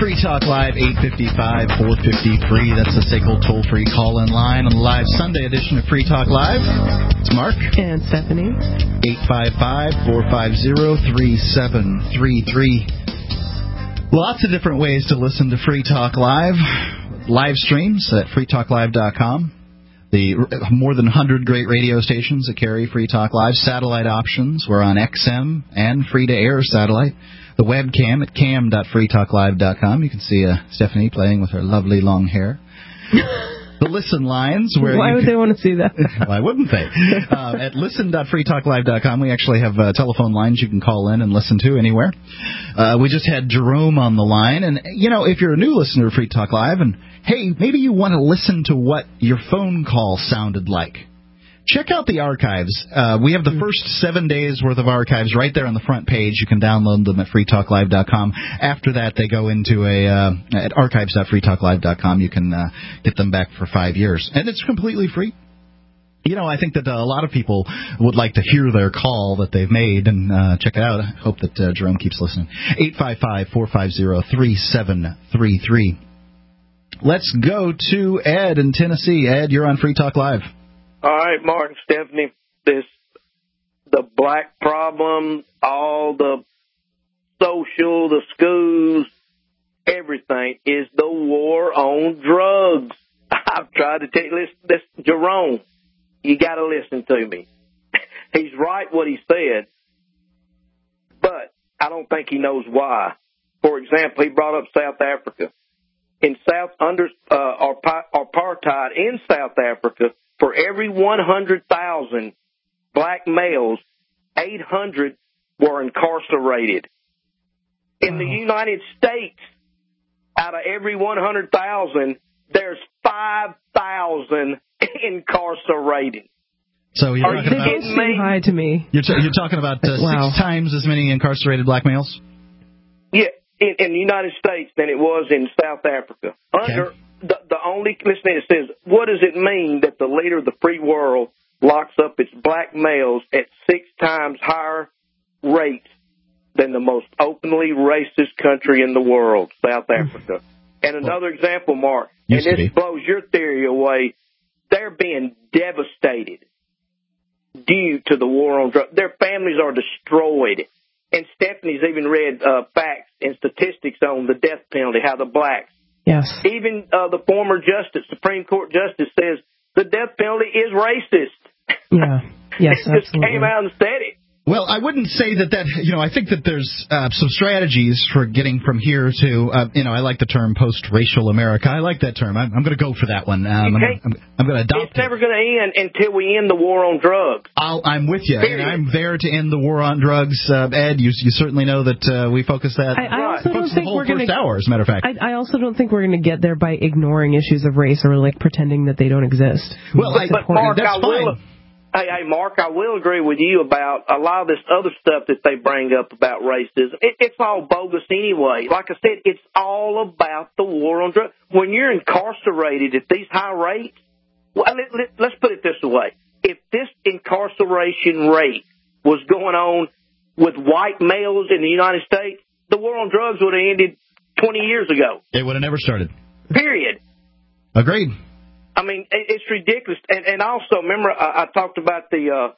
Free Talk Live, 855-450-FREE. That's the SACL toll-free call-in line on the live Sunday edition of Free Talk Live. It's Mark. And Stephanie. 855-450-3733. Lots of different ways to listen to Free Talk Live. Live streams at freetalklive.com. The more than 100 great radio stations that carry Free Talk Live. Satellite options. We're on XM and free-to-air satellite. The webcam at cam.freetalklive.com. You can see Stephanie playing with her lovely long hair. The listen lines. Why would they want to see that? Why wouldn't they? At listen.freetalklive.com, we actually have telephone lines you can call in and listen to anywhere. We just had Jerome on the line. And, you know, if you're a new listener to Free Talk Live and, hey, maybe you want to listen to what your phone call sounded like, check out the archives. We have the first 7 days' worth of archives right there on the front page. You can download them at freetalklive.com. After that, they go into at archives.freetalklive.com. You can get them back for 5 years. And it's completely free. You know, I think that a lot of people would like to hear their call that they've made and check it out. I hope that Jerome keeps listening. 855-450-3733. Let's go to Ed in Tennessee. Ed, you're on Free Talk Live. All right, Mark and Stephanie, the black problem, all the social, the schools, everything is the war on drugs. I've tried to tell you, listen, Jerome, you got to listen to me. He's right what he said, but I don't think he knows why. For example, he brought up South Africa. Under apartheid in South Africa, for every 100,000 black males, 800 were incarcerated. In the United States, out of every 100,000, there's 5,000 incarcerated. So you're talking about... They seem high to me. You're talking about 6 times as many incarcerated black males? Yeah, in the United States than it was in South Africa. Okay. The only, listen, it says, what does it mean that the leader of the free world locks up its black males at 6 times higher rate than the most openly racist country in the world, South Africa? And another example, Mark, and this blows your theory away, they're being devastated due to the war on drugs. Their families are destroyed. And Stephanie's even read facts and statistics on the death penalty, how the blacks. Yes. Even the former Supreme Court justice says the death penalty is racist. Yeah. Yes, it just came out and said it. Well, I wouldn't say that, I think that there's some strategies for getting from here to, I like the term post-racial America. I like that term. I'm going to go for that one. I'm going to adopt it. It's never going to end until we end the war on drugs. I'm with you. Period. And I'm there to end the war on drugs. Ed, you certainly know that we focus that. I also don't think we're going to. Hour, as a matter of fact. I also don't think we're going to get there by ignoring issues of race or like pretending that they don't exist. Well, but Mark, that's fine. Hey, Mark, I will agree with you about a lot of this other stuff that they bring up about racism. It's all bogus anyway. Like I said, it's all about the war on drugs. When you're incarcerated at these high rates, let's put it this way. If this incarceration rate was going on with white males in the United States, the war on drugs would have ended 20 years ago. It would have never started. Period. Agreed. I mean, it's ridiculous. And also, remember, I talked about the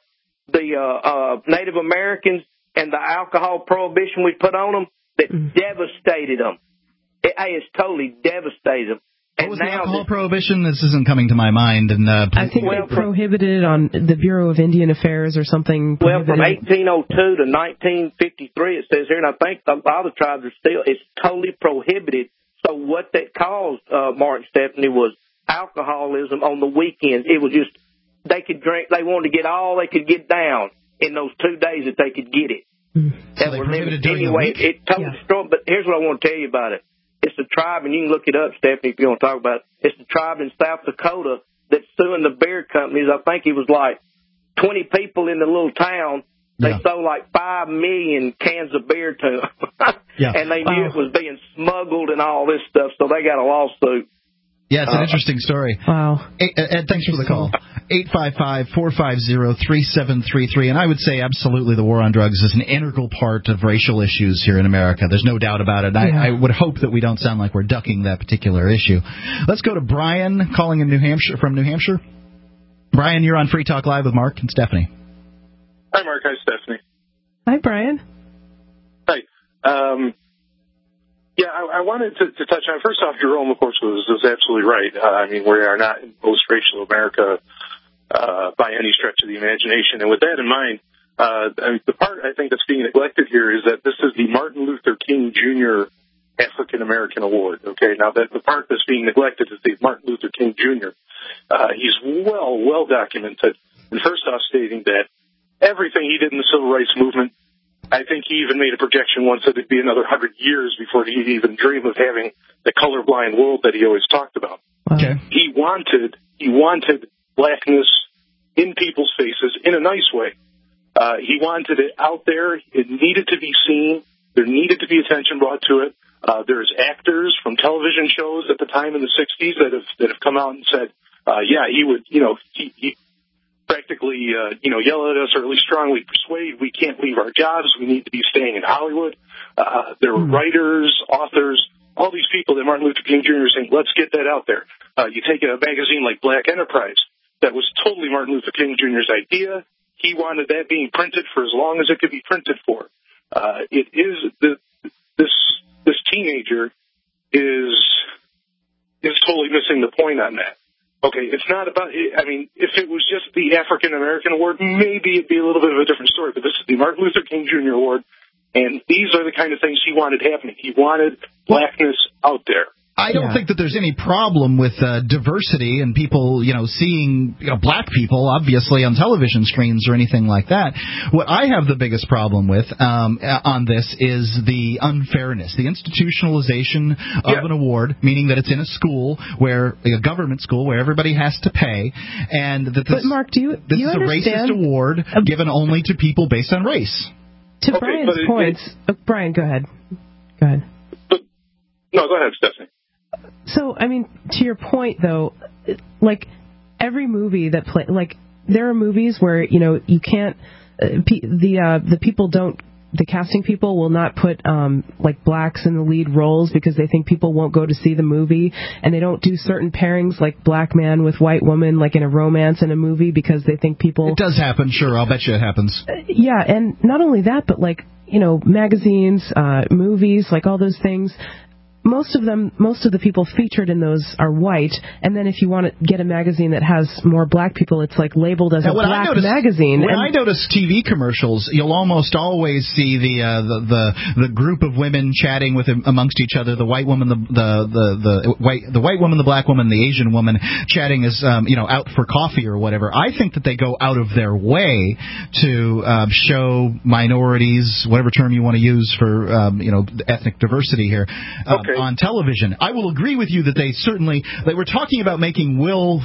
Native Americans and the alcohol prohibition we put on them that devastated them. It's totally devastated them. What was the alcohol prohibition? This isn't coming to my mind. And I think they prohibited on the Bureau of Indian Affairs or something. Well, from 1802 to 1953, it says here, and I think a lot of the tribes are still, it's totally prohibited. So what that caused, Mark and Stephanie, was alcoholism on the weekends. It was just, they could drink, they wanted to get all they could get down in those 2 days that they could get it. So they prohibited during the week? It totally destroyed, but here's what I want to tell you about it. It's a tribe, and you can look it up, Stephanie, if you want to talk about it. It's a tribe in South Dakota that's suing the beer companies. I think it was like 20 people in the little town. They sold like 5 million cans of beer to them. And they knew it was being smuggled and all this stuff, so they got a lawsuit. Yeah, it's an interesting story. Wow. Ed, thanks for the call. 855-450-3733. And I would say absolutely the war on drugs is an integral part of racial issues here in America. There's no doubt about it. I would hope that we don't sound like we're ducking that particular issue. Let's go to Brian calling in from New Hampshire. Brian, you're on Free Talk Live with Mark and Stephanie. Hi, Mark. Hi, Stephanie. Hi, Brian. Hi. I wanted to touch on, first off, Jerome, of course, was absolutely right. I mean, we are not in post-racial America by any stretch of the imagination. And with that in mind, the part I think that's being neglected here is that this is the Martin Luther King Jr. African American Award. Okay, now the part that's being neglected is the Martin Luther King Jr. He's well documented, and first off, stating that everything he did in the civil rights movement, I think he even made a projection once that it'd be another 100 years before he'd even dream of having the colorblind world that he always talked about. Okay. He wanted blackness in people's faces in a nice way. He wanted it out there. It needed to be seen. There needed to be attention brought to it. There's actors from television shows at the time in the 60s that have come out and said, he would, he practically, yell at us or at least strongly persuade we can't leave our jobs. We need to be staying in Hollywood. There were writers, authors, all these people that Martin Luther King Jr. is saying, let's get that out there. You take a magazine like Black Enterprise. That was totally Martin Luther King Jr.'s idea. He wanted that being printed for as long as it could be printed for. It is this teenager is totally missing the point on that. Okay, it's not about, I mean, if it was just the African American Award, maybe it'd be a little bit of a different story, but this is the Martin Luther King Jr. Award, and these are the kind of things he wanted happening. He wanted blackness out there. I don't think that there's any problem with diversity and people, seeing black people, obviously, on television screens or anything like that. What I have the biggest problem with on this is the unfairness, the institutionalization of an award, meaning that it's in a school, a government school, where everybody has to pay, and that this, but Mark, do you is a racist award given only to people based on race. To Brian's points, Brian, go ahead. No, go ahead, Stephanie. So, I mean, to your point, though, like, every movie that there are movies where, you can't, the people don't, the casting people will not put, blacks in the lead roles because they think people won't go to see the movie, and they don't do certain pairings like black man with white woman, like in a romance in a movie, because they think people... It does happen, sure, I'll bet you it happens. Yeah, and not only that, but, magazines, movies, all those things... Most of the people featured in those are white, and then if you want to get a magazine that has more black people, it's labeled as a black magazine. When I notice TV commercials, you'll almost always see the group of women chatting amongst each other. The white woman, the white woman, the black woman, the Asian woman chatting as out for coffee or whatever. I think that they go out of their way to show minorities, whatever term you want to use for ethnic diversity here. On television. I will agree with you that they were talking about making Will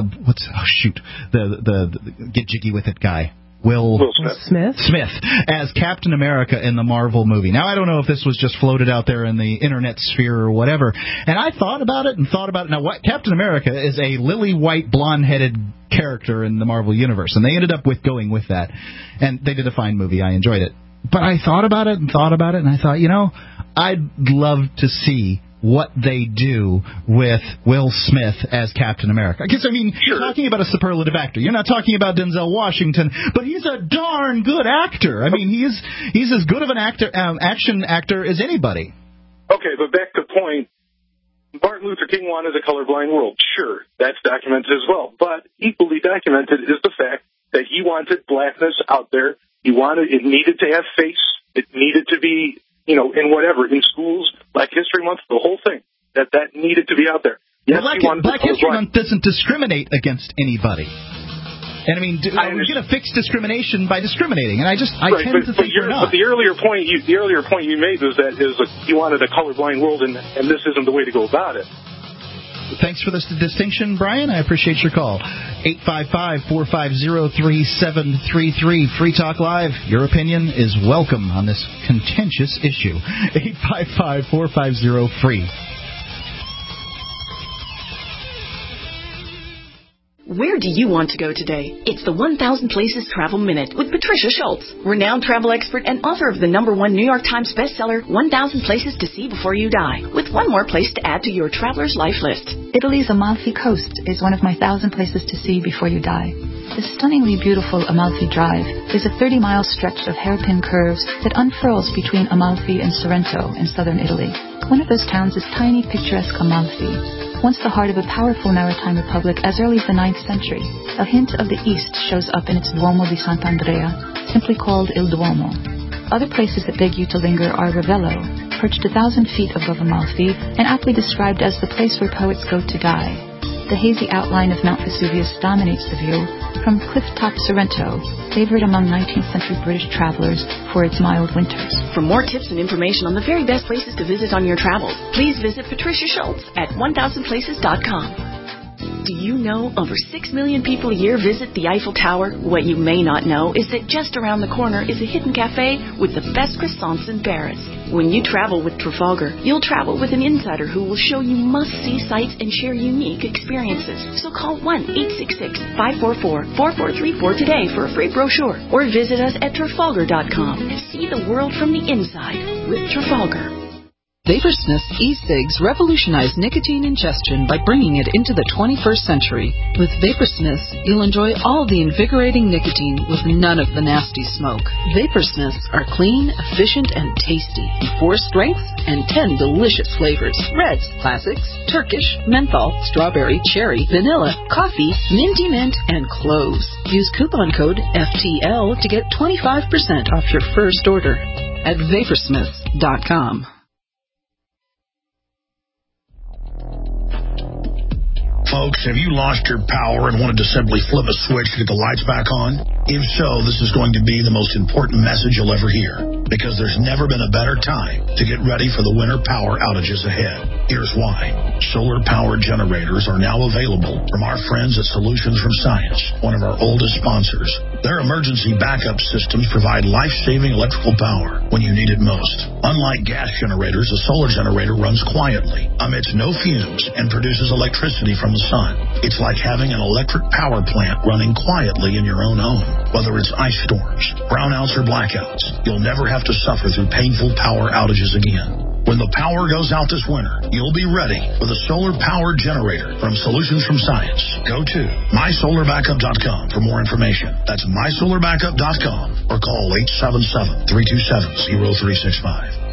get jiggy with it guy. Will Smith as Captain America in the Marvel movie. Now, I don't know if this was just floated out there in the internet sphere or whatever. And I thought about it. Now, Captain America is a lily white, blonde-headed character in the Marvel universe, and they ended up going with that. And they did a fine movie. I enjoyed it. But I thought about it, and I thought, I'd love to see what they do with Will Smith as Captain America. Because, you're talking about a superlative actor. You're not talking about Denzel Washington, but he's a darn good actor. He's as good of an action actor as anybody. Okay, but back to the point, Martin Luther King wanted a colorblind world. Sure, that's documented as well. But equally documented is the fact that he wanted blackness out there. It needed to have face. It needed to be, in schools, Black History Month, the whole thing. That needed to be out there. Yes, Black History Month doesn't discriminate against anybody. And are we going to fix discrimination by discriminating? And I tend to think we're not. But the earlier point you made was that he wanted a colorblind world, and this isn't the way to go about it. Thanks for this distinction, Brian. I appreciate your call. 855-450-3733. Free Talk Live. Your opinion is welcome on this contentious issue. 855-450-FREE. Where do you want to go today? It's the 1000 Places Travel Minute with Patricia Schultz, renowned travel expert and author of the #1 New York Times bestseller, 1000 Places to See Before You Die, with one more place to add to your traveler's life list. Italy's Amalfi Coast is one of my 1000 places to see before you die. The stunningly beautiful Amalfi Drive is a 30-mile stretch of hairpin curves that unfurls between Amalfi and Sorrento in southern Italy. One of those towns is tiny, picturesque Amalfi, once the heart of a powerful maritime republic as early as the 9th century. A hint of the East shows up in its Duomo di Sant'Andrea, simply called Il Duomo. Other places that beg you to linger are Ravello, perched 1,000 feet above Amalfi, and aptly described as the place where poets go to die. The hazy outline of Mount Vesuvius dominates the view from cliff-top Sorrento, favored among 19th century British travelers for its mild winters. For more tips and information on the very best places to visit on your travels, please visit Patricia Schultz at 1000places.com. Do you know over 6 million people a year visit the Eiffel Tower? What you may not know is that just around the corner is a hidden cafe with the best croissants in Paris. When you travel with Trafalgar, you'll travel with an insider who will show you must-see sights and share unique experiences. So call 1-866-544-4434 today for a free brochure, or visit us at Trafalgar.com and see the world from the inside with Trafalgar. Vaporsmith's e-cigs revolutionized nicotine ingestion by bringing it into the 21st century. With Vaporsmiths, you'll enjoy all the invigorating nicotine with none of the nasty smoke. Vaporsmiths are clean, efficient, and tasty in 4 strengths and 10 delicious flavors. Reds, classics, Turkish, menthol, strawberry, cherry, vanilla, coffee, minty mint, and cloves. Use coupon code FTL to get 25% off your first order at Vaporsmiths.com. Folks, have you lost your power and wanted to simply flip a switch to get the lights back on? If so, this is going to be the most important message you'll ever hear, because there's never been a better time to get ready for the winter power outages ahead. Here's why. Solar-powered generators are now available from our friends at Solutions from Science, one of our oldest sponsors. Their emergency backup systems provide life-saving electrical power when you need it most. Unlike gas generators, a solar generator runs quietly, emits no fumes, and produces electricity from the sun. It's like having an electric power plant running quietly in your own home. Whether it's ice storms, brownouts, or blackouts, you'll never have to suffer through painful power outages again. When the power goes out this winter, you'll be ready with a solar-powered generator from Solutions from Science. Go to mysolarbackup.com for more information. That's mysolarbackup.com or call 877-327-0365.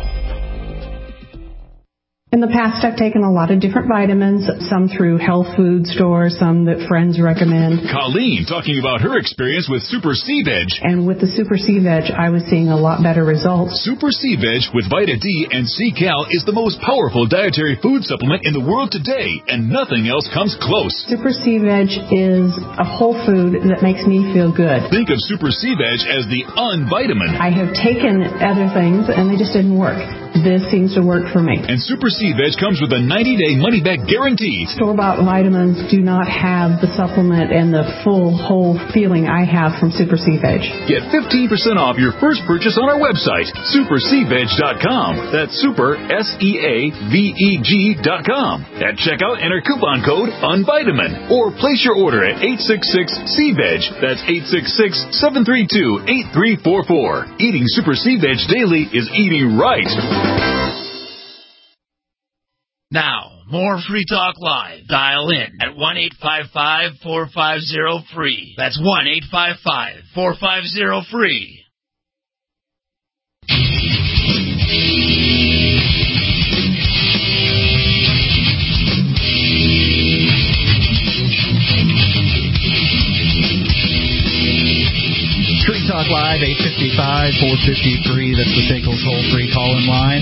In the past, I've taken a lot of different vitamins, some through health food stores, some that friends recommend. Colleen talking about her experience with Super C-Veg. And with the Super C-Veg, I was seeing a lot better results. Super C-Veg with Vita D and C-Cal is the most powerful dietary food supplement in the world today, and nothing else comes close. Super C-Veg is a whole food that makes me feel good. Think of Super C-Veg as the unvitamin. I have taken other things, and they just didn't work. This seems to work for me. And Super C-Veg comes with a 90-day money-back guarantee. Store-bought vitamins do not have the supplement and the full, whole feeling I have from Super C-Veg. Get 15% off your first purchase on our website, supercveg.com. That's super, SEAVEG.com. At checkout, enter coupon code UNVITAMIN. Or place your order at 866-C-VEG. That's 866-732-8344. Eating Super C-Veg daily is eating right. Now, more Free Talk Live. Dial in at 1-855-450-FREE. That's 1-855-450-FREE. Free Talk Live, 855-450-FREE. That's the Staples toll-free call-in line.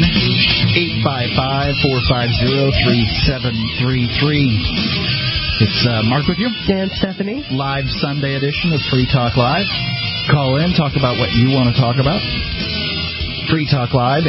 855-450-3733. It's Mark with you. Dan, Stephanie. Live Sunday edition of Free Talk Live. Call in, talk about what you want to talk about. Free Talk Live,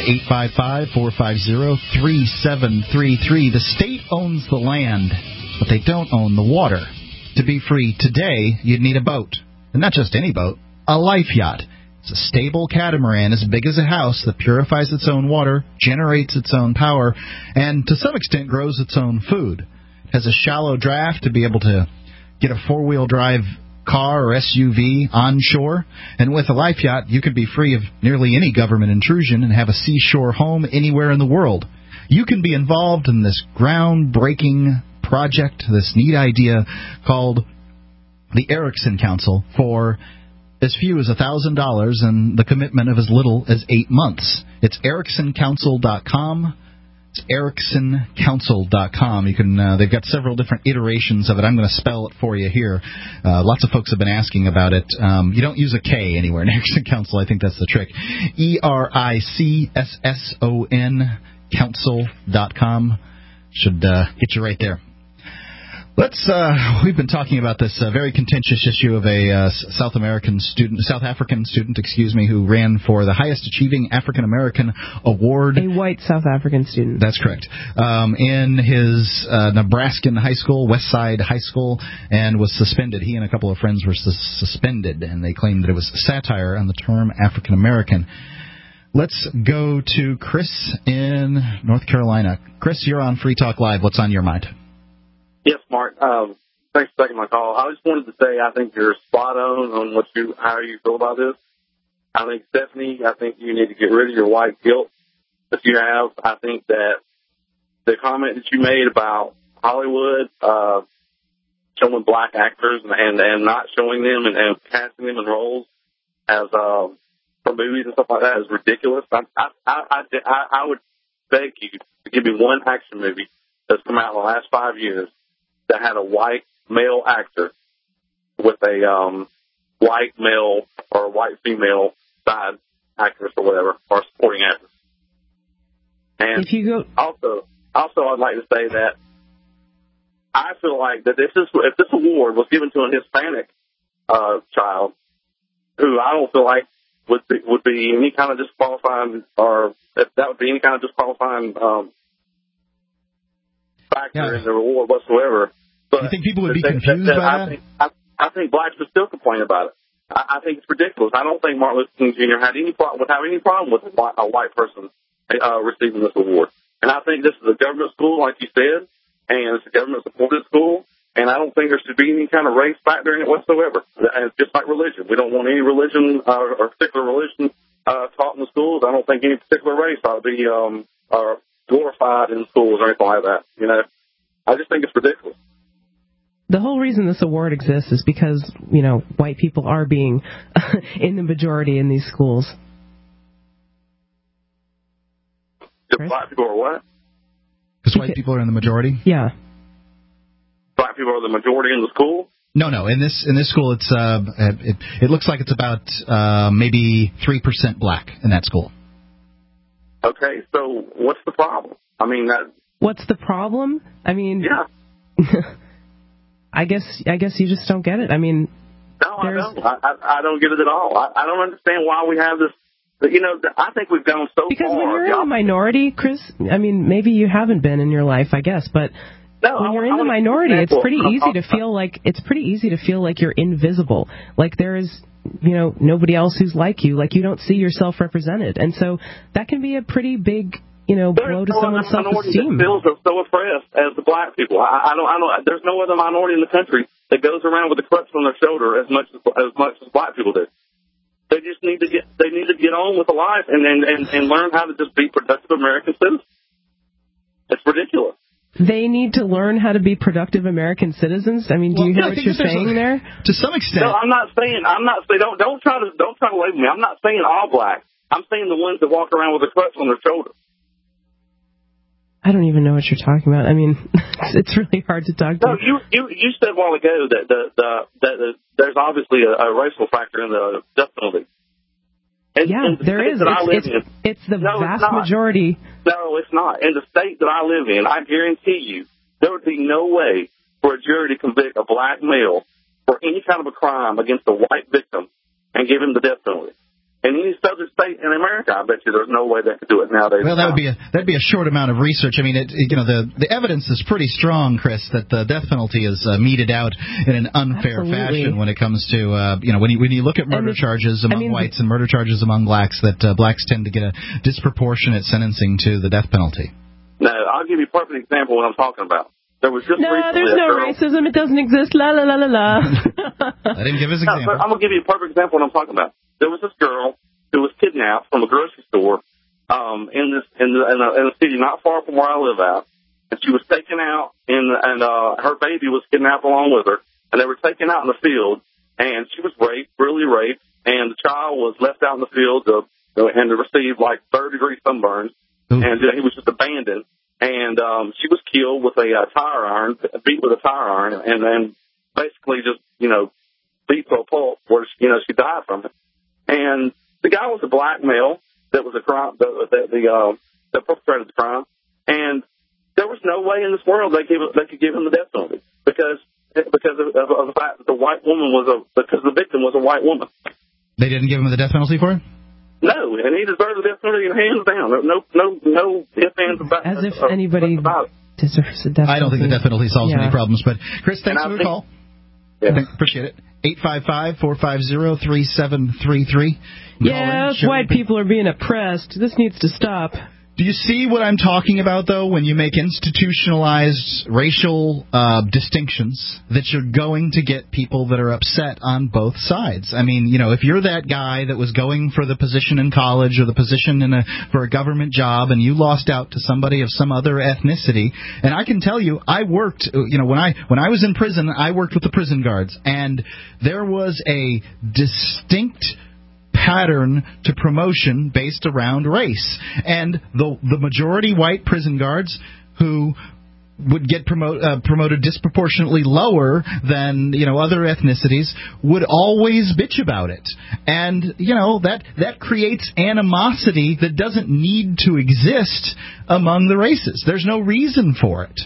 855-450-3733. The state owns the land, but they don't own the water. To be free today, you'd need a boat. And not just any boat. A life yacht. It's a stable catamaran as big as a house that purifies its own water, generates its own power, and to some extent grows its own food. It has a shallow draft to be able to get a 4-wheel drive car or SUV onshore, and with a life yacht, you could be free of nearly any government intrusion and have a seashore home anywhere in the world. You can be involved in this groundbreaking project, this neat idea called the Erickson Council for as few as $1,000 and the commitment of as little as 8 months. It's EricksonCouncil.com. It's EricksonCouncil.com. You can. They've got several different iterations of it. I'm going to spell it for you here. Lots of folks have been asking about it. You don't use a K anywhere in Erickson Council. I think that's the trick. ERICSSON Council.com should get you right there. We've been talking about this very contentious issue of a South African student, who ran for the highest achieving African American award. A white South African student. That's correct. In his Nebraskan high school, Westside High School, and was suspended. He and a couple of friends were suspended, and they claimed that it was satire on the term African American. Let's go to Chris in North Carolina. Chris, you're on Free Talk Live. What's on your mind? Yes, Mark. Thanks for taking my call. I just wanted to say I think you're spot on how you feel about this. I think, Stephanie, you need to get rid of your white guilt that you have. I think that the comment that you made about Hollywood showing black actors and not showing them and casting them in roles as for movies and stuff like that is ridiculous. I would beg you to give me one action movie that's come out in the last 5 years that had a white male actor with a white male or white female side actress or whatever, or supporting actress. And if you go also I'd like to say that I feel like that if this award was given to a Hispanic child, who I don't feel like would be any kind of disqualifying, or if that would be any kind of disqualifying factor in the reward whatsoever. But you think people would be confused by that? I think blacks would still complain about it. I think it's ridiculous. I don't think Martin Luther King Jr. would have any problem with a white person receiving this award. And I think this is a government school, like you said, and it's a government-supported school, and I don't think there should be any kind of race factor in it whatsoever. And it's just like religion. We don't want any religion or particular religion taught in the schools. I don't think any particular race ought to be glorified in schools or anything like that. You know, I just think it's ridiculous. The whole reason this award exists is because, white people are being in the majority in these schools. Just black people are what? Because white people are in the majority? Yeah. Black people are the majority in the school? No. In this school, it's it looks like it's about maybe 3% black in that school. Okay, so what's the problem? What's the problem? Yeah. I guess you just don't get it. No, I don't. I don't get it at all. I don't understand why we have this. I think we've gone so because far. When you're in the minority, Chris, maybe you haven't been in your life, I guess, but when you're in the minority, it's pretty easy to feel like you're invisible. Like there is, nobody else who's like you. Like you don't see yourself represented, and so that can be a pretty big, blow to someone's self-esteem. Feels so oppressed as the black people. I don't. There's no other minority in the country that goes around with a crutch on their shoulder as much as black people do. They just need to get on with the life and learn how to just be productive American citizens. It's ridiculous. They need to learn how to be productive American citizens. Do you hear what you're saying there? To some extent. No, I'm not saying. Don't try to label me. I'm not saying all blacks. I'm saying the ones that walk around with a crutch on their shoulder. I don't even know what you're talking about. It's really hard to talk to. No, you said a while ago that there's obviously a racial factor in the death penalty. There is. It's the vast majority. No, it's not. In the state that I live in, I guarantee you, there would be no way for a jury to convict a black male for any kind of a crime against a white victim and give him the death penalty. In any southern state in America, I bet you there's no way they could do it nowadays. Well, that'd be a short amount of research. The evidence is pretty strong, Chris, that the death penalty is meted out in an unfair fashion when it comes to when you look at murder charges among whites and murder charges among blacks, that blacks tend to get a disproportionate sentencing to the death penalty. No, I'll give you a perfect example of what I'm talking about. There was just there's no racism. It doesn't exist. La la la la la. I didn't give his example. I'm gonna give you a perfect example of what I'm talking about. There was this girl who was kidnapped from a grocery store in a city not far from where I live at, and she was taken out, and her baby was kidnapped along with her, and they were taken out in the field, and she was raped, brutally raped, and the child was left out in the field and to receive like 3rd-degree sunburns, and he was just abandoned. And she was killed with a tire iron, beat with a tire iron, and then basically just, beat to a pulp where, she died from it. And the guy was a black male that was a crime, that perpetrated the crime. And there was no way in this world they could give him the death penalty because of the fact that because the victim was a white woman. They didn't give him the death penalty for it? No, and he deserves the death penalty hands down. No ifs, ands, about it. As if anybody deserves a death penalty. I don't think the death penalty solves any problems, but Chris, thanks for the call. Yeah. Appreciate it. 855-450-3733. Yes, white people are being oppressed. This needs to stop. Do you see what I'm talking about, though, when you make institutionalized racial distinctions that you're going to get people that are upset on both sides? I mean, if you're that guy that was going for the position in college or the position for a government job and you lost out to somebody of some other ethnicity, and I can tell you, I worked, when I was in prison, I worked with the prison guards, and there was a distinct pattern to promotion based around race, and the majority white prison guards who would get promoted disproportionately lower than other ethnicities would always bitch about it, and that creates animosity that doesn't need to exist among the races. There's no reason for it.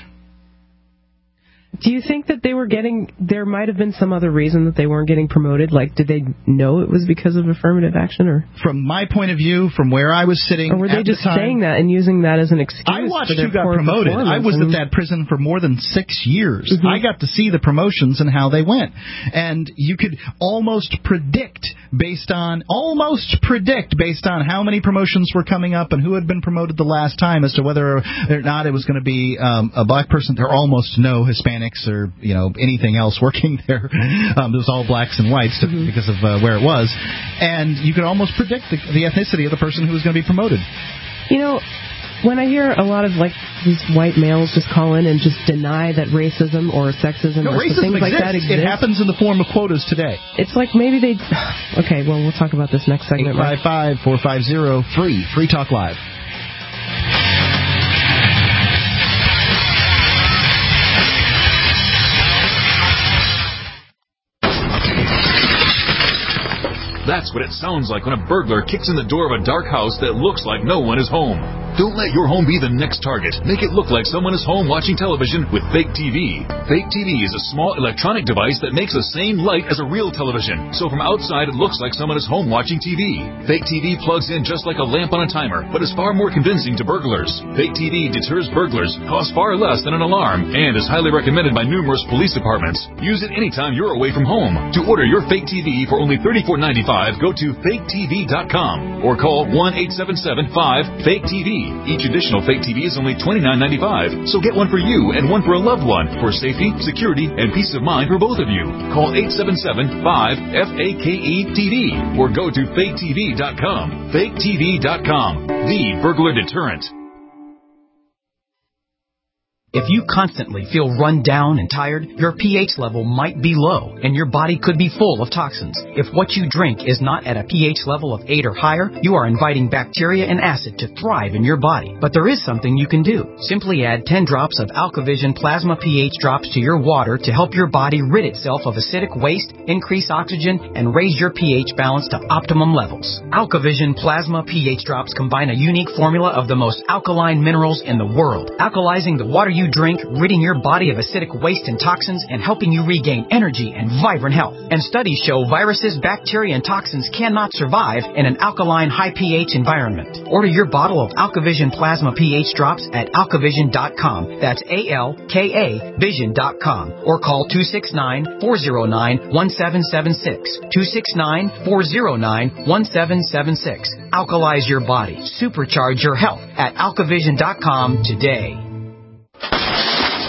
Do you think that there might have been some other reason that they weren't getting promoted? Like, did they know it was because of affirmative action? Or from my point of view, from where I was sitting, or were they just saying that and using that as an excuse? I watched who got promoted. I was at that prison for more than 6 years. Mm-hmm. I got to see the promotions and how they went, and you could almost predict based on how many promotions were coming up and who had been promoted the last time as to whether or not it was going to be a black person. There are almost no Hispanics or anything else working there. It was all blacks and whites because of where it was, and you could almost predict the ethnicity of the person who was going to be promoted. When I hear a lot of these white males just call in and just deny that racism or sexism or racism things like that exist. It happens in the form of quotas today. It's like maybe they. Okay, well, we'll talk about this next segment. 855-450-FREE. Free Talk Live. That's what it sounds like when a burglar kicks in the door of a dark house that looks like no one is home. Don't let your home be the next target. Make it look like someone is home watching television with Fake TV. Fake TV is a small electronic device that makes the same light as a real television. So from outside, it looks like someone is home watching TV. Fake TV plugs in just like a lamp on a timer, but is far more convincing to burglars. Fake TV deters burglars, costs far less than an alarm, and is highly recommended by numerous police departments. Use it anytime you're away from home. To order your Fake TV for only $34.95, go to faketv.com or call 1-877-5-FAKE-TV. Each additional Fake TV is only $29.95, so get one for you and one for a loved one for safety, security, and peace of mind for both of you. Call 877-5-FAKE-TV or go to faketv.com. faketv.com, the burglar deterrent. If you constantly feel run down and tired, your pH level might be low, and your body could be full of toxins. If what you drink is not at a pH level of 8 or higher, you are inviting bacteria and acid to thrive in your body. But there is something you can do. Simply add 10 drops of AlkaVision Plasma pH drops to your water to help your body rid itself of acidic waste, increase oxygen, and raise your pH balance to optimum levels. AlkaVision Plasma pH drops combine a unique formula of the most alkaline minerals in the world, alkalizing the water you drink, ridding your body of acidic waste and toxins, and helping you regain energy and vibrant health. And studies show viruses, bacteria, and toxins cannot survive in an alkaline, high pH environment. Order your bottle of AlkaVision Plasma pH drops at alkavision.com. That's ALKA Vision.com. Or call 269-409-1776. 269-409-1776. Alkalize your body. Supercharge your health at alkavision.com today.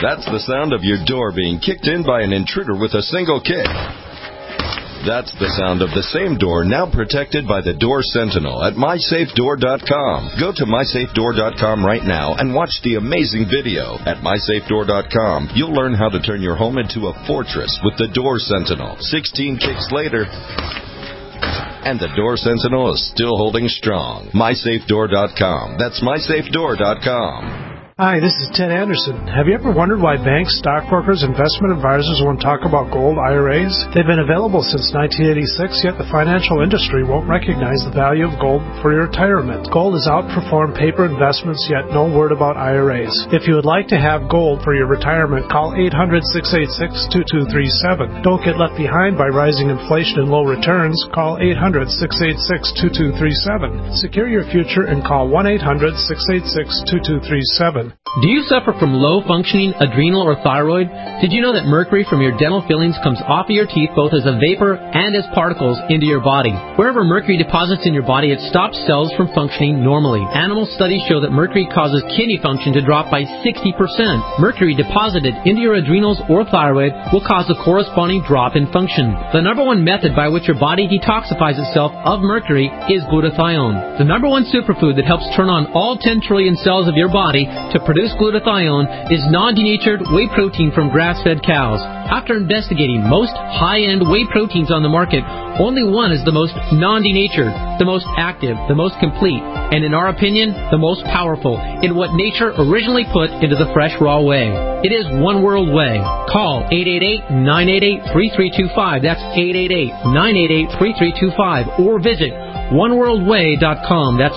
That's the sound of your door being kicked in by an intruder with a single kick. That's the sound of the same door now protected by the Door Sentinel at MySafeDoor.com. Go to MySafeDoor.com right now and watch the amazing video. At MySafeDoor.com, you'll learn how to turn your home into a fortress with the Door Sentinel. 16 kicks later, and the Door Sentinel is still holding strong. MySafeDoor.com. That's MySafeDoor.com. Hi, this is Ted Anderson. Have you ever wondered why banks, stockbrokers, investment advisors won't talk about gold IRAs? They've been available since 1986, yet the financial industry won't recognize the value of gold for your retirement. Gold has outperformed paper investments, yet no word about IRAs. If you would like to have gold for your retirement, call 800-686-2237. Don't get left behind by rising inflation and low returns. Call 800-686-2237. Secure your future and call 1-800-686-2237. Do you suffer from low-functioning adrenal or thyroid? Did you know that mercury from your dental fillings comes off of your teeth both as a vapor and as particles into your body? Wherever mercury deposits in your body, it stops cells from functioning normally. Animal studies show that mercury causes kidney function to drop by 60%. Mercury deposited into your adrenals or thyroid will cause a corresponding drop in function. The number one method by which your body detoxifies itself of mercury is glutathione. The number one superfood that helps turn on all 10 trillion cells of your body to produce glutathione is non-denatured whey protein from grass-fed cows. After investigating most high-end whey proteins on the market, only one is the most non-denatured, the most active, the most complete, and in our opinion, the most powerful in what nature originally put into the fresh raw whey. It is One World Whey. Call 888-988-3325. That's 888-988-3325. Or visit oneworldwhey.com. That's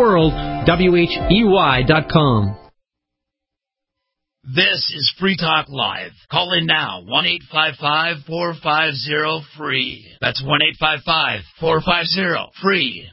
oneworldwhey.com. This is Free Talk Live. Call in now, 1-855-450-FREE. That's 1-855-450-FREE.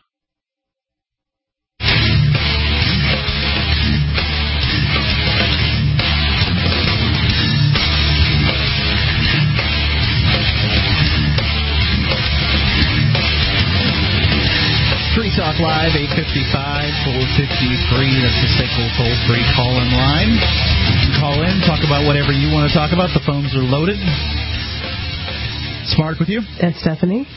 Free Talk Live, 855-450-FREE. That's the SACL toll-free call-in line. You can call in, talk about whatever you want to talk about. The phones are loaded. Smart with you? And Stephanie.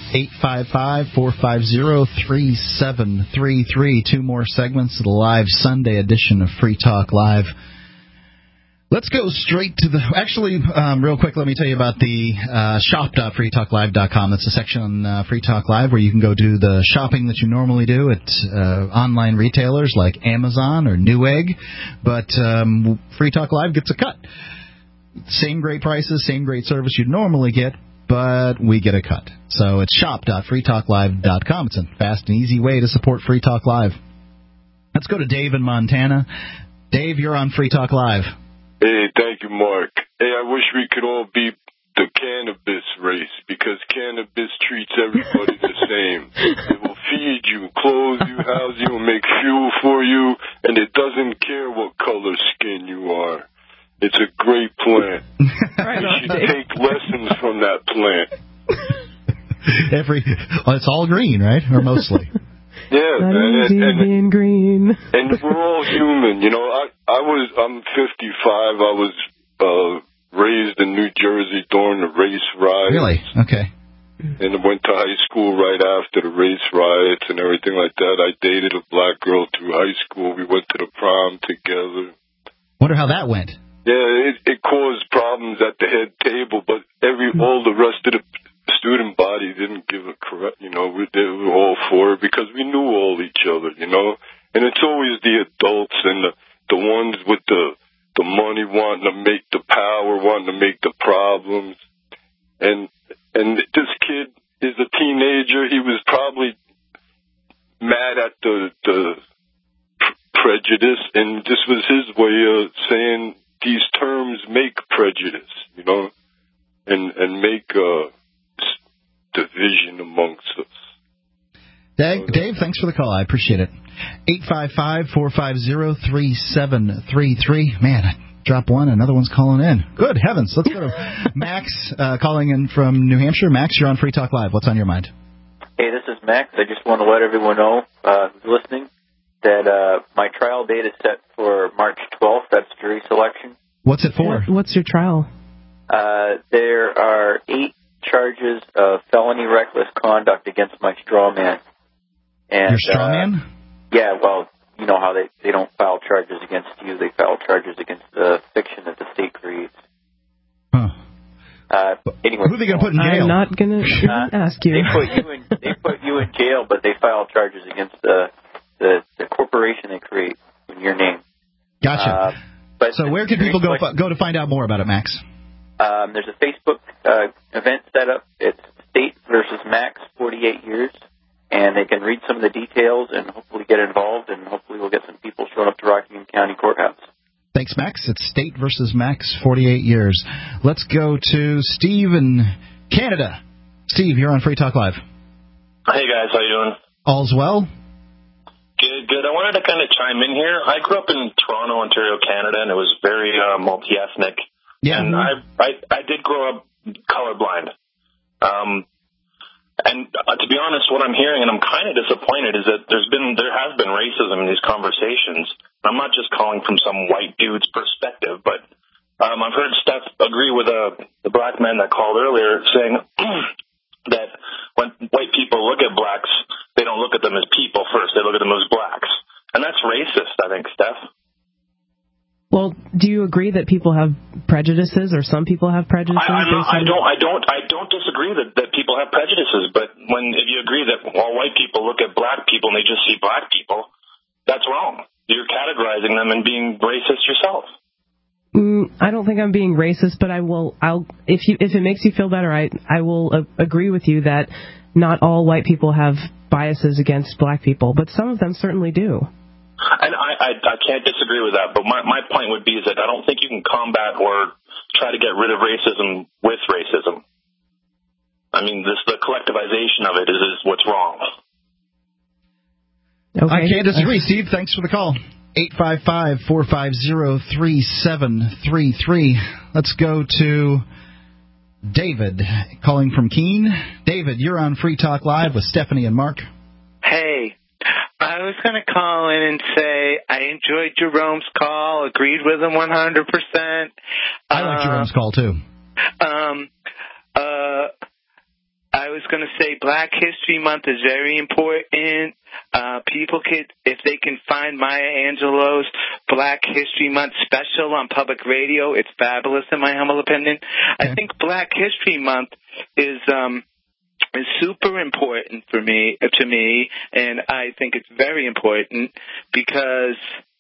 855-450-3733. Two more segments of the live Sunday edition of Free Talk Live. Let's go straight to the... Actually, real quick, let me tell you about the shop.freetalklive.com. That's a section on Free Talk Live where you can go do the shopping that you normally do at online retailers like Amazon or Newegg. But Free Talk Live gets a cut. Same great prices, same great service you'd normally get, but we get a cut. So it's shop.freetalklive.com. It's a fast and easy way to support Free Talk Live. Let's go to Dave in Montana. Dave, you're on Free Talk Live. Hey, thank you, Mark. Hey, I wish we could all be the cannabis race because cannabis treats everybody the same. It will feed you, clothe you, house you, and make fuel for you, and it doesn't care what color skin you are. It's a great plant. You should take lessons from that plant. It's all green, right? Or mostly. Yeah, man. And green. And we're all human. You know, I'm 55. I was raised in New Jersey during the race riots. Really? Okay. And I went to high school right after the race riots and everything like that. I dated a black girl through high school. We went to the prom together. Wonder how that went. Yeah, it caused problems at the head table, but all the rest of the student body didn't give a correct, they were all for it because we knew all each other, and it's always the adults and the ones with the money wanting to make the power, wanting to make the problems, and this kid is a teenager. He was probably mad at the prejudice, and this was his way of saying these terms make prejudice, and make division amongst us. Dave, thanks for the call. I appreciate it. 855-450-3733. Man, I dropped one. Another one's calling in. Good heavens. Let's go to Max calling in from New Hampshire. Max, you're on Free Talk Live. What's on your mind? Hey, this is Max. I just want to let everyone know who's listening that my trial date is set for March 12th. That's jury selection. What's it for? What's your trial? There are 8 charges of felony reckless conduct against my straw man. And, your straw man? Yeah, well, you know how they don't file charges against you. They file charges against the fiction that the state creates. Huh. Anyway, who are they going to put in jail? I'm not going to ask you. They put you in jail, but they file charges against the corporation they create in your name. Gotcha. So where can people go to find out more about it, Max? There's a Facebook event set up. It's State versus Max 48 years, and they can read some of the details and hopefully get involved, and hopefully we'll get some people showing up to Rockingham County Courthouse. Thanks, Max. It's State versus Max, 48 years. Let's go to Steve in Canada. Steve, you're on Free Talk Live. Hey, guys. How you doing? All's well? Good. I wanted to kind of chime in here. I grew up in Toronto, Ontario, Canada, and it was very multi-ethnic. Yeah. And I did grow up colorblind. And to be honest, what I'm hearing, and I'm kind of disappointed, is that there has been racism in these conversations. I'm not just calling from some white dude's perspective, but I've heard Steph agree with the black man that called earlier, saying that when white people look at blacks, they don't look at them as people first. They look at them as blacks. And that's racist, I think, Steph. Well, do you agree that people have prejudices, or some people have prejudices? I don't disagree that people have prejudices, but if you agree that all white people look at black people and they just see black people, that's wrong. You're categorizing them and being racist yourself. I don't think I'm being racist, but if it makes you feel better, I will agree with you that not all white people have biases against black people, but some of them certainly do. And I can't disagree with that, but my point would be is that I don't think you can combat or try to get rid of racism with racism. I mean, the collectivization of it is what's wrong. Okay. I can't disagree, Steve. Thanks for the call. 855-450-3733. Let's go to David calling from Keene. David, you're on Free Talk Live with Stephanie and Mark. Hey. I was going to call in and say I enjoyed Jerome's call, agreed with him 100%. I like Jerome's call, too. I was going to say Black History Month is very important. People if they can find Maya Angelou's Black History Month special on public radio, it's fabulous in my humble opinion. Okay. I think Black History Month is super important to me, and I think it's very important because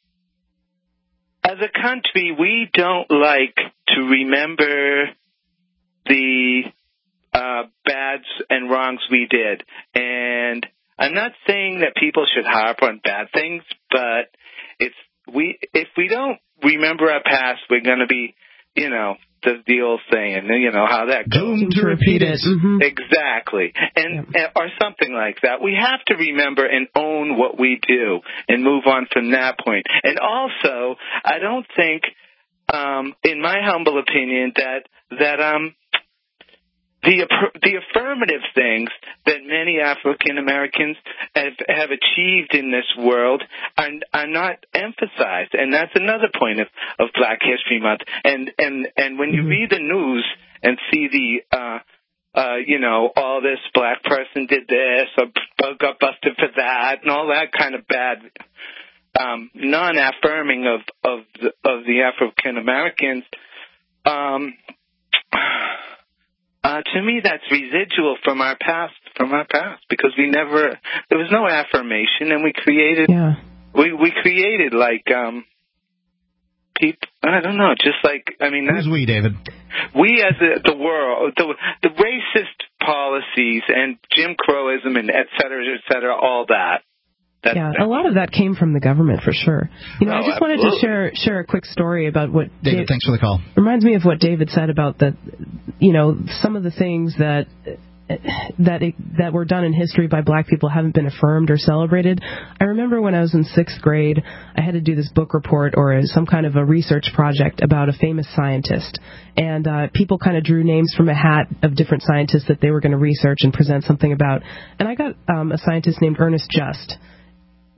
as a country, we don't like to remember the bads and wrongs we did. And I'm not saying that people should harp on bad things, but if we don't remember our past, we're going to be, the old saying, how that goes. Doomed to repeat it. Mm-hmm. Exactly. Or something like that. We have to remember and own what we do and move on from that point. And also, I don't think, in my humble opinion, that the affirmative things that many African Americans have achieved in this world are not emphasized, and that's another point of Black History Month. And when you read the news and see all this black person did this or got busted for that and all that kind of bad, non-affirming of the African Americans. To me, that's residual from our past, because there was no affirmation, and we created, we created like, people, I don't know, just like, who's we, David? We as the world, the racist policies and Jim Crowism and et cetera, all that. A lot of that came from the government, for sure. I just wanted to share a quick story about what David. Thanks for the call. Reminds me of what David said about some of the things that were done in history by black people haven't been affirmed or celebrated. I remember when I was in 6th grade, I had to do this book report or some kind of a research project about a famous scientist, and people kind of drew names from a hat of different scientists that they were going to research and present something about. And I got a scientist named Ernest Just.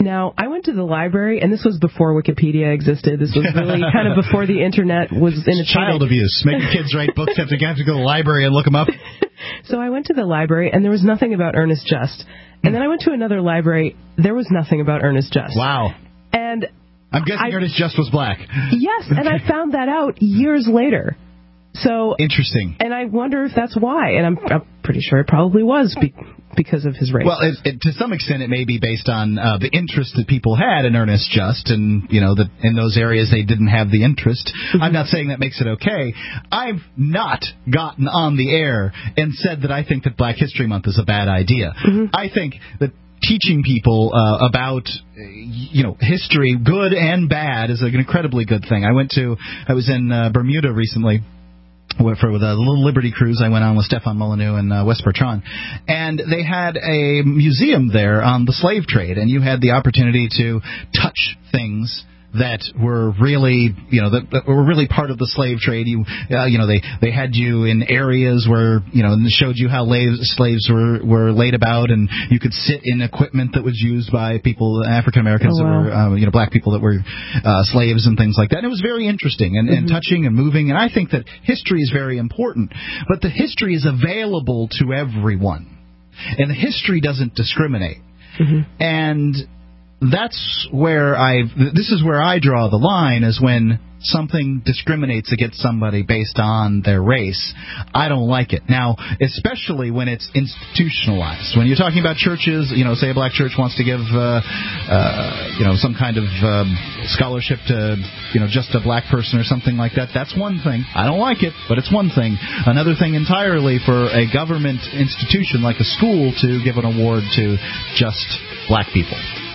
Now, I went to the library, and this was before Wikipedia existed. This was really kind of before the Internet was in its child abuse. Making kids write books after you have to go to the library and look them up. So I went to the library, and there was nothing about Ernest Just. And then I went to another library. There was nothing about Ernest Just. Wow. And I'm guessing Ernest Just was black. Yes, and I found that out years later. So interesting. And I wonder if that's why. And I'm pretty sure it probably was because of his race. Well, to some extent, it may be based on the interest that people had in Ernest Just, and that in those areas they didn't have the interest. Mm-hmm. I'm not saying that makes it okay. I've not gotten on the air and said that I think that Black History Month is a bad idea. Mm-hmm. I think that teaching people about history, good and bad, is an incredibly good thing. I was in Bermuda recently. With a little Liberty cruise I went on with Stefan Molyneux and Wes Bertrand, and they had a museum there on the slave trade, and you had the opportunity to touch things that were really, that were really part of the slave trade. They had you in areas where, and showed you how slaves were laid about, and you could sit in equipment that was used by people, African Americans that were, black people that were slaves and things like that. And it was very interesting and touching and moving. And I think that history is very important, but the history is available to everyone, and the history doesn't discriminate. Mm-hmm. And this is where I draw the line, is when something discriminates against somebody based on their race. I don't like it. Now, especially when it's institutionalized. When you're talking about churches, say a black church wants to give, some kind of scholarship to, just a black person or something like that. That's one thing. I don't like it, but it's one thing. Another thing entirely for a government institution like a school to give an award to just black people.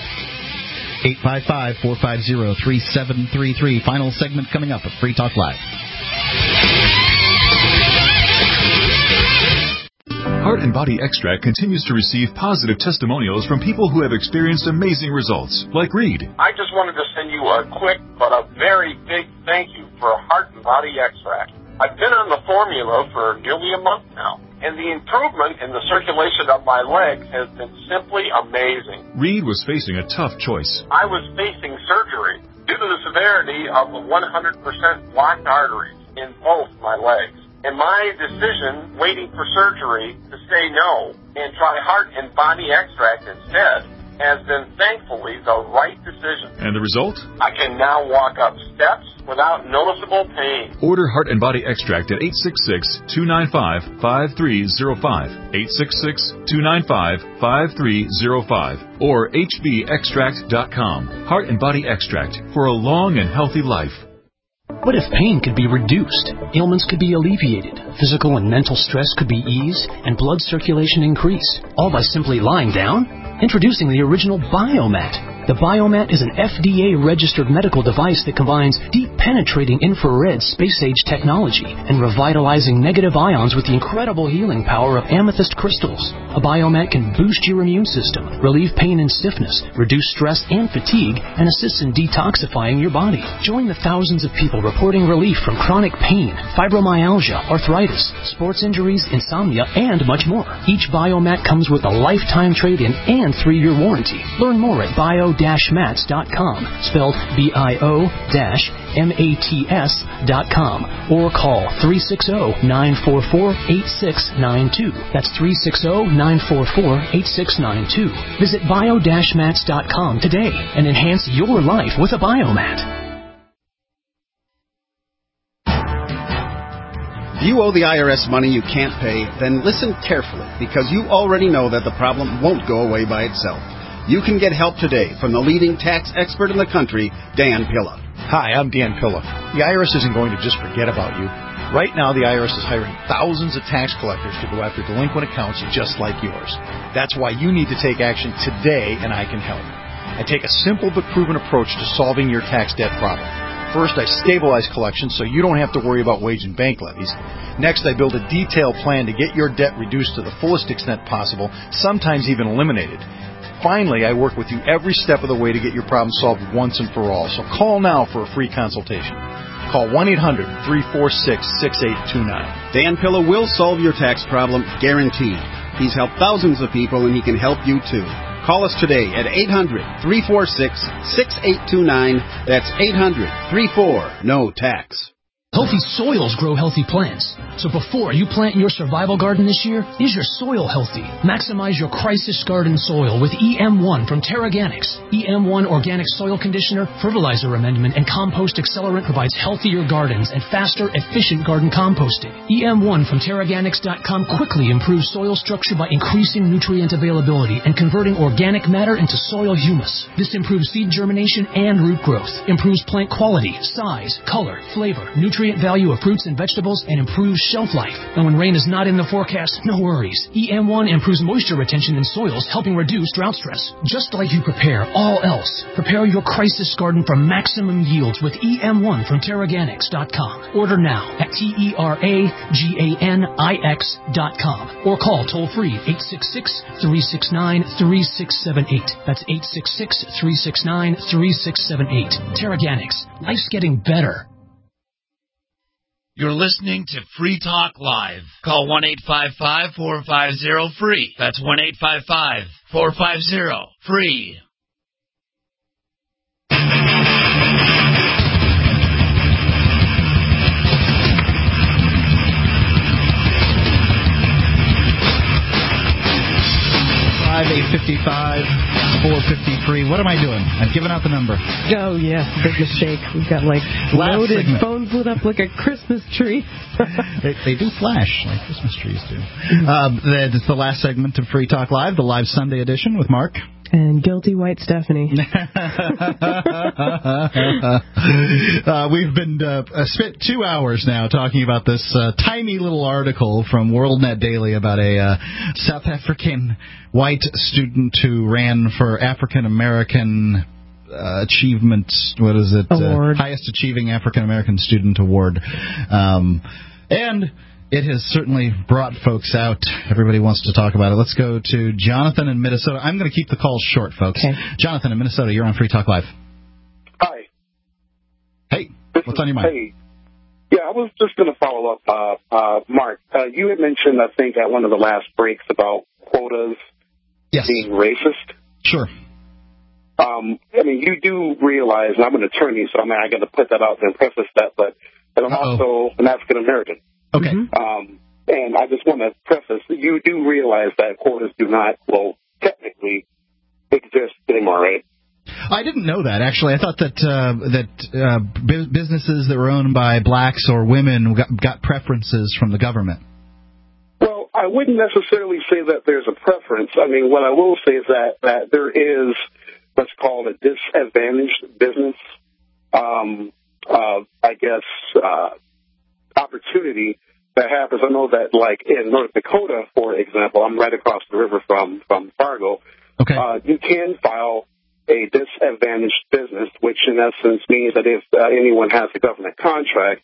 855-450-3733. Final segment coming up at Free Talk Live. Heart and Body Extract continues to receive positive testimonials from people who have experienced amazing results, like Reed. I just wanted to send you a quick but a very big thank you for Heart and Body Extract. I've been on the formula for nearly a month now, and the improvement in the circulation of my legs has been simply amazing. Reed was facing a tough choice. I was facing surgery due to the severity of the 100% blocked arteries in both my legs. And my decision, waiting for surgery, to say no and try Heart and Body Extract instead, has been thankfully the right decision. And the result? I can now walk up steps without noticeable pain. Order Heart and Body Extract at 866-295-5305, 866-295-5305, or hbextract.com. Heart and Body Extract for a long and healthy life. What if pain could be reduced, ailments could be alleviated, physical and mental stress could be eased, and blood circulation increased, all by simply lying down? Introducing the original Biomat. The Biomat is an FDA-registered medical device that combines deep penetrating infrared space-age technology and revitalizing negative ions with the incredible healing power of amethyst crystals. A Biomat can boost your immune system, relieve pain and stiffness, reduce stress and fatigue, and assist in detoxifying your body. Join the thousands of people reporting relief from chronic pain, fibromyalgia, arthritis, sports injuries, insomnia, and much more. Each Biomat comes with a lifetime trade-in and 3-year warranty. Learn more at bio-mats.com, spelled bio-mats.com, or call 360-944-8692. That's 360-944-8692. Visit bio-mats.com today and enhance your life with a Biomat. If you owe the IRS money you can't pay, then listen carefully, because you already know that the problem won't go away by itself. You can get help today from the leading tax expert in the country, Dan Pilla. Hi, I'm Dan Pilla. The IRS isn't going to just forget about you. Right now, the IRS is hiring thousands of tax collectors to go after delinquent accounts just like yours. That's why you need to take action today, and I can help. I take a simple but proven approach to solving your tax debt problem. First, I stabilize collections so you don't have to worry about wage and bank levies. Next, I build a detailed plan to get your debt reduced to the fullest extent possible, sometimes even eliminated. Finally, I work with you every step of the way to get your problem solved once and for all. So call now for a free consultation. Call 1-800-346-6829. Dan Pilla will solve your tax problem, guaranteed. He's helped thousands of people, and he can help you too. Call us today at 800-346-6829. That's 800-34-NO-TAX. Healthy soils grow healthy plants. So before you plant your survival garden this year, is your soil healthy? Maximize your crisis garden soil with EM1 from TerraGanix. EM1 organic soil conditioner, fertilizer amendment, and compost accelerant provides healthier gardens and faster, efficient garden composting. EM1 from TerraGanix.com quickly improves soil structure by increasing nutrient availability and converting organic matter into soil humus. This improves seed germination and root growth, improves plant quality, size, color, flavor, nutrient value of fruits and vegetables, and improves shelf life. And when rain is not in the forecast, no worries. EM1 improves moisture retention in soils, helping reduce drought stress. Just like you prepare all else, prepare your crisis garden for maximum yields with EM1 from TerraGanix.com. Order now at TerraGanix.com or call toll-free 866-369-3678. That's 866-369-3678. TerraGanix. Life's getting better. You're listening to Free Talk Live. Call 1-855-450-FREE. That's 1-855-450-FREE. $855-450-FREE. What am I doing? I've given out the number. Oh, yeah. Big mistake. We've got, loaded phones lit up like a Christmas tree. They do flash like Christmas trees do. It's the last segment of Free Talk Live, the live Sunday edition with Mark. And guilty white Stephanie. We've been spent 2 hours now talking about this tiny little article from WorldNet Daily about a South African white student who ran for African American achievement. What is it? Award. Highest achieving African American student award. And it has certainly brought folks out. Everybody wants to talk about it. Let's go to Jonathan in Minnesota. I'm going to keep the calls short, folks. Okay. Jonathan in Minnesota, you're on Free Talk Live. Hi. Hey, what's on your mind? Hey. Yeah, I was just going to follow up. Mark, you had mentioned, I think, at one of the last breaks about quotas being racist. Sure. I mean, you do realize, and I'm an attorney, so I got to put that out there and preface that, but I'm also an African American. Okay. And I just want to preface, you do realize that quotas do not, technically exist anymore, right? I didn't know that, actually. I thought that businesses that were owned by blacks or women got preferences from the government. Well, I wouldn't necessarily say that there's a preference. I mean, what I will say is that there is, let's call it, disadvantaged business, opportunity that happens. I know that, like, in North Dakota, for example, I'm right across the river from Fargo. Okay. You can file a disadvantaged business, which in essence means that if anyone has a government contract,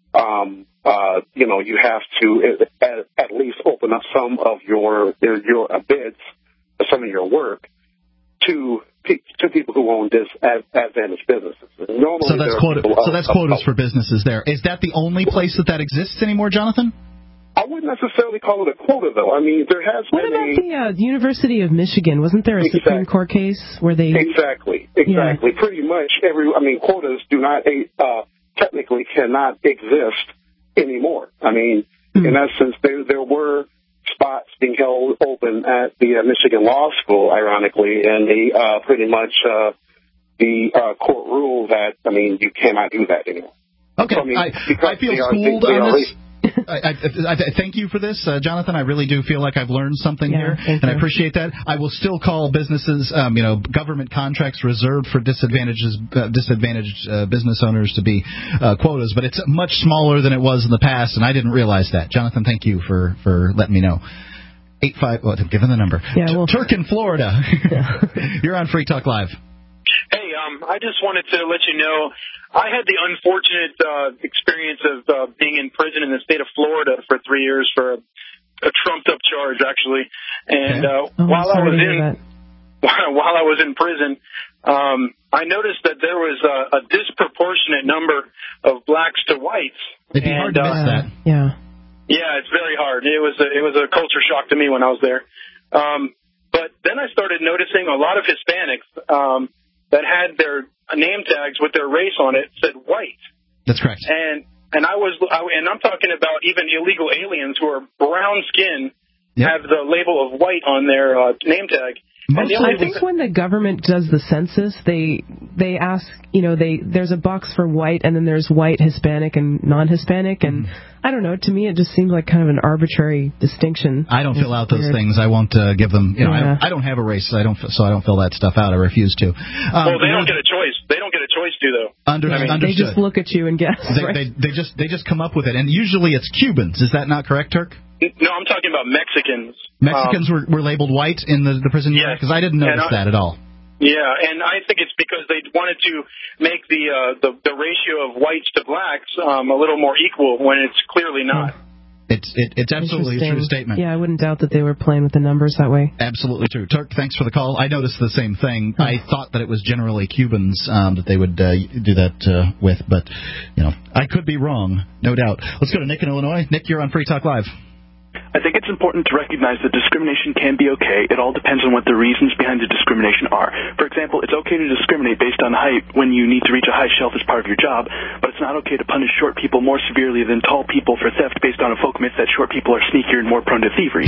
you have to at least open up some of your bids, some of your work to people who own disadvantaged businesses. Normally, so that's quotas for businesses there. Is that the only place that exists anymore, Jonathan? I wouldn't necessarily call it a quota, though. I mean, there has been the University of Michigan? Wasn't there a Supreme Court case where they... Exactly. Yeah. Pretty much quotas do not, technically cannot exist anymore. I mean, in essence, there were spots being held open at the Michigan Law School, ironically, and they pretty much the court ruled that, you cannot do that anymore. Okay, so, I feel schooled on this. I thank you for this, Jonathan. I really do feel like I've learned something here, and I appreciate that. I will still call businesses, government contracts reserved for disadvantaged business owners to be quotas, but it's much smaller than it was in the past, and I didn't realize that. Jonathan, thank you for letting me know. 85. Well, I've given the number. Yeah, Turk in Florida. You're on Free Talk Live. Hey, I just wanted to let you know I had the unfortunate experience of being in prison in the state of Florida for 3 years for a trumped-up charge, actually. And while I was in prison, I noticed that there was a disproportionate number of blacks to whites. It'd be hard to miss that. Yeah. Yeah, it's very hard. It was a culture shock to me when I was there. But then I started noticing a lot of Hispanics that had their name tags with their race on it said white. That's correct. And I'm talking about even illegal aliens who are brown skin have the label of white on their name tag. I think when the government does the census, they ask, there's a box for white, and then there's white, Hispanic, and non-Hispanic, and I don't know. To me, it just seems like kind of an arbitrary distinction. I don't fill out those things. I won't give them. I don't have a race, so I don't fill that stuff out. I refuse to. Well, they don't get a choice. They don't get a choice to, though. Understood. They just look at you and guess. They just come up with it, and usually it's Cubans. Is that not correct, Turk? No, I'm talking about Mexicans. Mexicans were labeled white in the prison yard? Because I didn't notice that at all. Yeah, and I think it's because they wanted to make the ratio of whites to blacks a little more equal when it's clearly not. It's absolutely a true statement. Yeah, I wouldn't doubt that they were playing with the numbers that way. Absolutely true. Turk, thanks for the call. I noticed the same thing. I thought that it was generally Cubans that they would do that with, but I could be wrong, no doubt. Let's go to Nick in Illinois. Nick, you're on Free Talk Live. I think it's important to recognize that discrimination can be okay. It all depends on what the reasons behind the discrimination are. For example, it's okay to discriminate based on height when you need to reach a high shelf as part of your job, but it's not okay to punish short people more severely than tall people for theft based on a folk myth that short people are sneakier and more prone to thievery.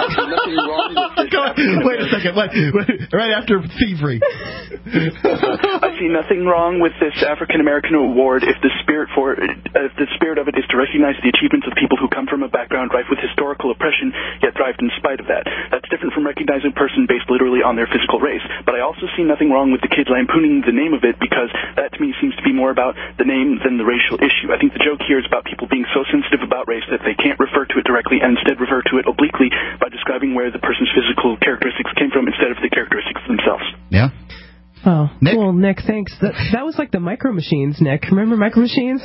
Wait a second. Right after thievery. I see nothing wrong with this African American award if the spirit of it is to recognize the achievements of people who come from a background rife with historical oppression, yet thrived in spite of that. That's different from recognizing a person based literally on their physical race. But I also see nothing wrong with the kid lampooning the name of it, because that to me seems to be more about the name than the racial issue. I think the joke here is about people being so sensitive about race that they can't refer to it directly and instead refer to it obliquely by describing where the person's physical characteristics came from instead of the characteristics themselves. Yeah. Oh, Nick? Cool, Nick, thanks. That was like the Micro Machines, Nick. Remember Micro Machines?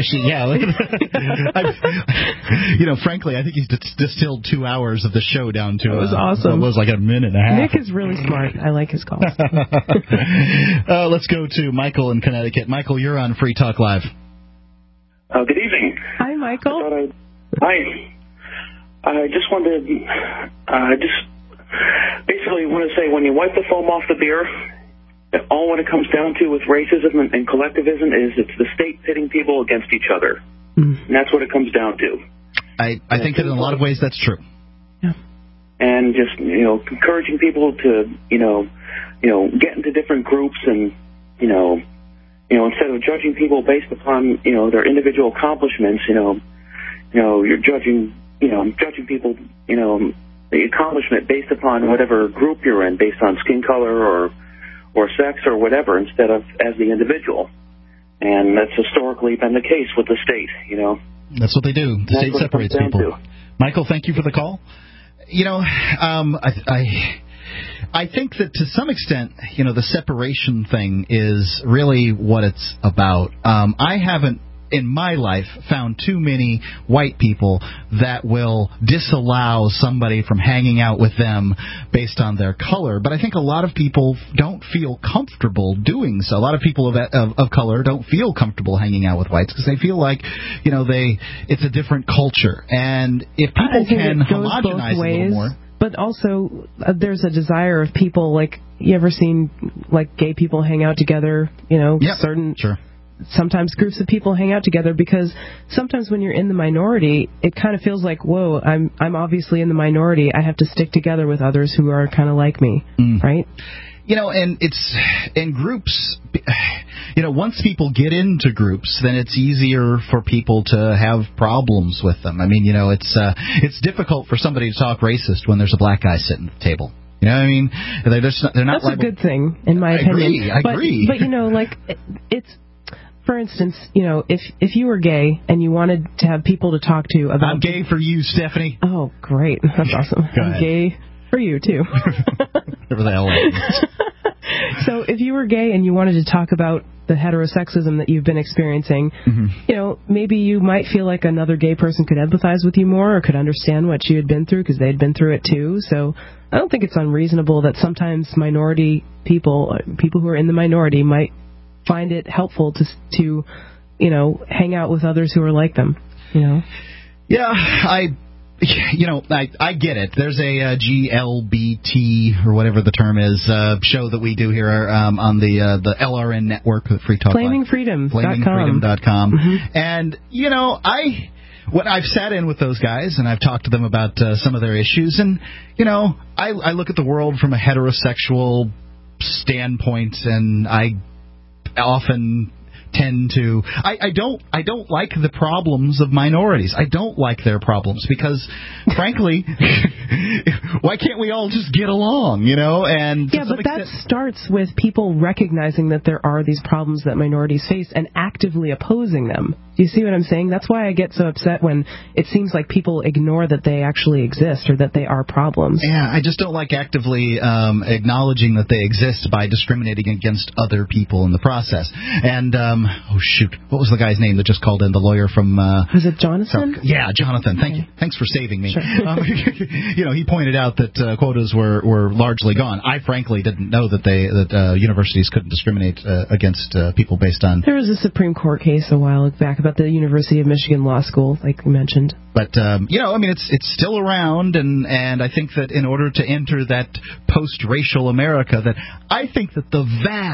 Frankly, I think he's distilled 2 hours of the show down to it was awesome. It was like a minute and a half. Nick is really smart. I like his calls. Let's go to Michael in Connecticut. Michael, you're on Free Talk Live. Good evening. Hi, Michael. Hi. I just wanted to basically want to say, when you wipe the foam off the beer, all what it comes down to with racism and collectivism is it's the state pitting people against each other. And that's what it comes down to. I think that in a lot of ways that's true. Yeah. And just, encouraging people to, get into different groups and, instead of judging people based upon, their individual accomplishments, you're judging people, the accomplishment based upon whatever group you're in, based on skin color or sex or whatever, instead of as the individual. And that's historically been the case with the state, That's what they do. The state separates people. Michael, thank you for the call. I think that to some extent, the separation thing is really what it's about. I haven't, in my life, found too many white people that will disallow somebody from hanging out with them based on their color. But I think a lot of people don't feel comfortable doing so. A lot of people of color don't feel comfortable hanging out with whites because they feel like, it's a different culture. And if people can homogenize a little more. But also, there's a desire of people, like, you ever seen, like, gay people hang out together, certain... Sure. Sometimes groups of people hang out together because sometimes when you're in the minority, it kind of feels like, whoa, I'm obviously in the minority. I have to stick together with others who are kind of like me, right? And it's in groups, once people get into groups, then it's easier for people to have problems with them. I mean, it's difficult for somebody to talk racist when there's a black guy sitting at the table. You know what I mean? They're not. That's a good thing, in my opinion. I agree. But it's... For instance, if you were gay and you wanted to have people to talk to about... I'm gay for you, Stephanie. Oh, great. That's awesome. I'm gay for you, too. Whatever the hell that means. So if you were gay and you wanted to talk about the heterosexism that you've been experiencing, maybe you might feel like another gay person could empathize with you more or could understand what you had been through because they had been through it, too. So I don't think it's unreasonable that sometimes minority people who are in the minority might find it helpful to hang out with others who are like them, Yeah, I get it. There's a GLBT or whatever the term is show that we do here on the LRN network, Free Talk Live. FlamingFreedom.com. And when I've sat in with those guys and I've talked to them about some of their issues, and I look at the world from a heterosexual standpoint, and I often tend to I don't like the problems of minorities. I don't like their problems because, frankly, why can't we all just get along, And but that starts with people recognizing that there are these problems that minorities face and actively opposing them. Do you see what I'm saying? That's why I get so upset when it seems like people ignore that they actually exist or that they are problems. Yeah, I just don't like actively acknowledging that they exist by discriminating against other people in the process. And what was the guy's name that just called in? The lawyer from was it Jonathan? Jonathan. Thank you. Thanks for saving me. Sure. He pointed out that quotas were largely gone. I frankly didn't know that universities couldn't discriminate against people based on. There was a Supreme Court case a while back about the University of Michigan Law School, like we mentioned. But it's still around, and I think that in order to enter that post-racial America, that I think that the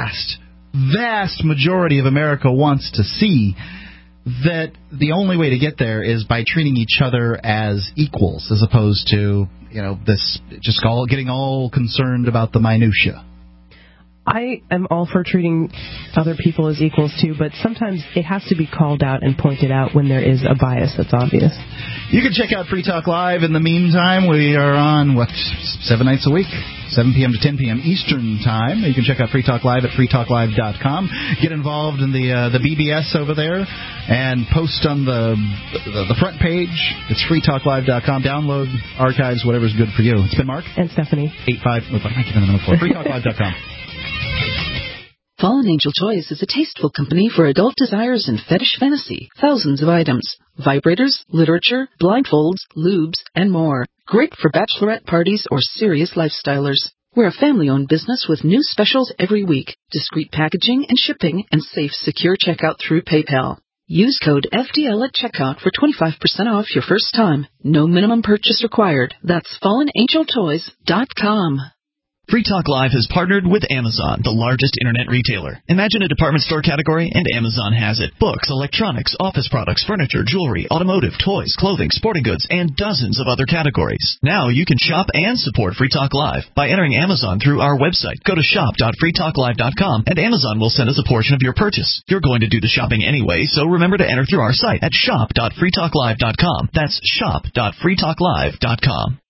vast majority of America wants to see, that the only way to get there is by treating each other as equals, as opposed to this just getting all concerned about the minutia. I am all for treating other people as equals too, but sometimes it has to be called out and pointed out when there is a bias that's obvious. You can check out Free Talk Live. In the meantime, we are on 7 nights a week, 7 p.m. to 10 p.m. Eastern Time. You can check out Free Talk Live at freetalklive.com. Get involved in the BBS over there and post on the front page. It's freetalklive.com. Download archives, whatever's good for you. It's been Mark and Stephanie. freetalklive.com. Fallen Angel Toys is a tasteful company for adult desires and fetish fantasy. Thousands of items. Vibrators, literature, blindfolds, lubes, and more. Great for bachelorette parties or serious lifestylers. We're a family-owned business with new specials every week. Discreet packaging and shipping and safe, secure checkout through PayPal. Use code FDL at checkout for 25% off your first time. No minimum purchase required. That's FallenAngelToys.com. Free Talk Live has partnered with Amazon, the largest internet retailer. Imagine a department store category, and Amazon has it. Books, electronics, office products, furniture, jewelry, automotive, toys, clothing, sporting goods, and dozens of other categories. Now you can shop and support Free Talk Live by entering Amazon through our website. Go to shop.freetalklive.com, and Amazon will send us a portion of your purchase. You're going to do the shopping anyway, so remember to enter through our site at shop.freetalklive.com. That's shop.freetalklive.com.